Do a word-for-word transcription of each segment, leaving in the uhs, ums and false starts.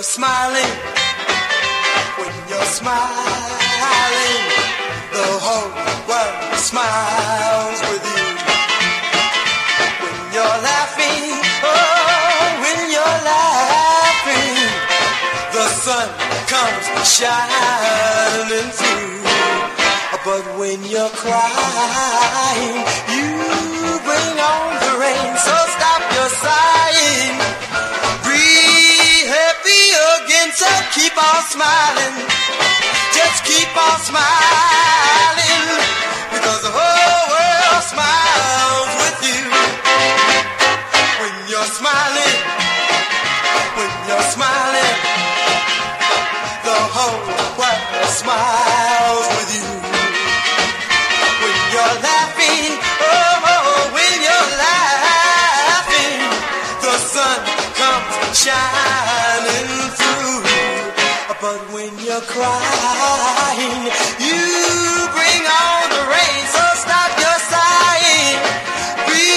smiling, when you're smiling, the whole world smiles with you. When you're laughing, oh, when you're laughing, the sun comes shining through. But when you're crying, you bring on the rain. So stop your sighing, breathe happy again. So keep on smiling, just keep on smiling, because the whole world smiles with you. When you're smiling, when you're smiling, the whole world smiles with you. When you're laughing, oh, oh, when you're laughing, the sun comes shining through. But when you're crying, you bring on the rain. So stop your sighing, be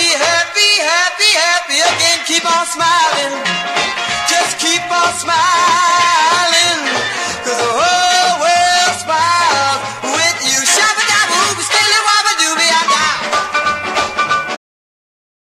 happy, happy, happy again. Keep on smiling, just keep on smiling.